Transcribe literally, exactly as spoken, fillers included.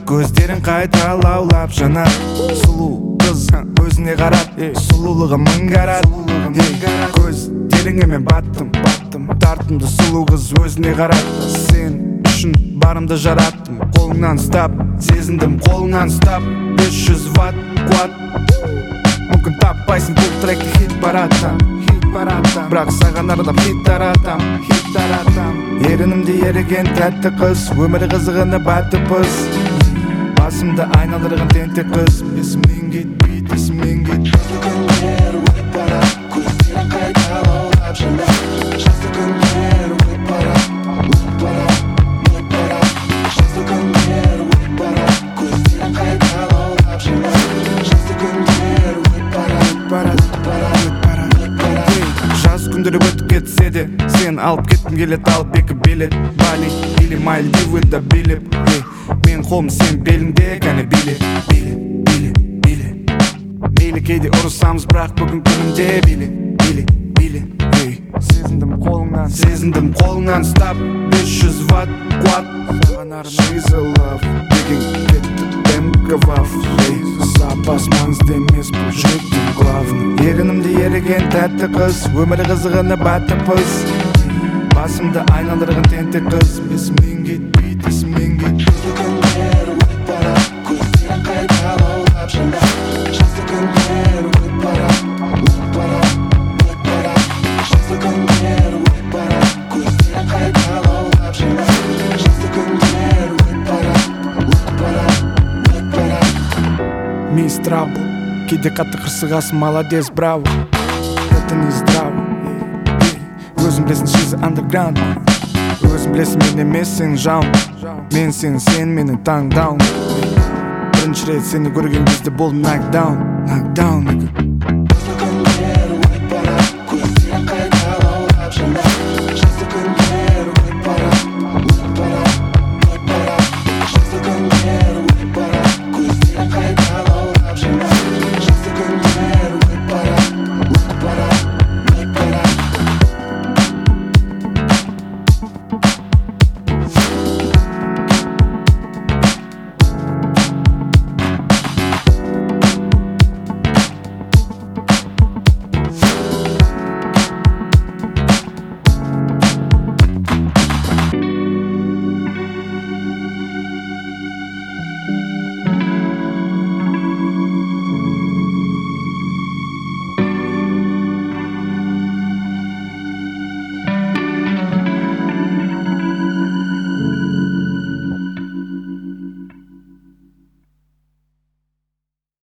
көздерің қайта лаулап жанар. Сұлу қыз өзіне қарап, сұлулығы мың карат. Көздеріңе мен баттым, тартымды сұлу қыз өзіне қарап. Сен үшін барымды жараттым, қолыңнан ұстап, сезіндім қолыңнан ұстап. Бес жүз ватт қуат, мүмкін таппайсың бұл тректі хит бараттам, бірақ саған арнап хит таратам, хит таратам. Ерінімде еріген тәтті қыз, өмірі қызығына бәтті пыз. Басымды айналдырған тентек қыз, есімнен кетпейді, есімнен кетпейді. Жазды күндер өтіп барат, көздерің қайта лаулап жанар. Жазды күндер өтіп барат, өтіп барат, өтіп барат. Жазды күндер өтіп барат, көздерің қайта лаулап жанар. Жазды күндер өтіп барат, өтіп барат, өтіп барат, өтіп барат. Жаз күндері өтіп кетсе де, сен алып кеткім келеді, алып екі билет. Бали или Мальдивыда билеп, мен қолым сен беліңде, кәне биле, биле, биле, биле. Мейлі кейде ұрысамыз, бірақ бүгін күнімде биле, биле, биле. Сезіндім қолыңнан, сезіндім қолыңнан ұстап. Бес жүз ватт қуат, she's a love, деген кетті дем кавав. Сапас маңызды емес бұл жүректің главный. Ерінімде еріген тәтті қыз, өмірі қызығына бәтті пыз. Басымды айналдырған тентек қыз, есімнен кетпейді, есімнен кетпейді. Жазды күндер өтіп барат, көздерің қайта лаулап жанар. Жазды күндер өтіп барат, өтіп барат, өтіп барат. Жазды күндер өтіп барат, көздерің қайта лаулап жанар. Жазды күндер өтіп барат, өтіп барат, өтіп барат. Мисс Трабл, кейде қатты қырсығасың, молодец, браво. Это не здраво. Өзім білесің, she's underground. Өзім білесің, мен емес сен жауым. Мен сен, сен менің таңдауым. Бірінші рет сені көрген кезде болдым knockdown, knockdown.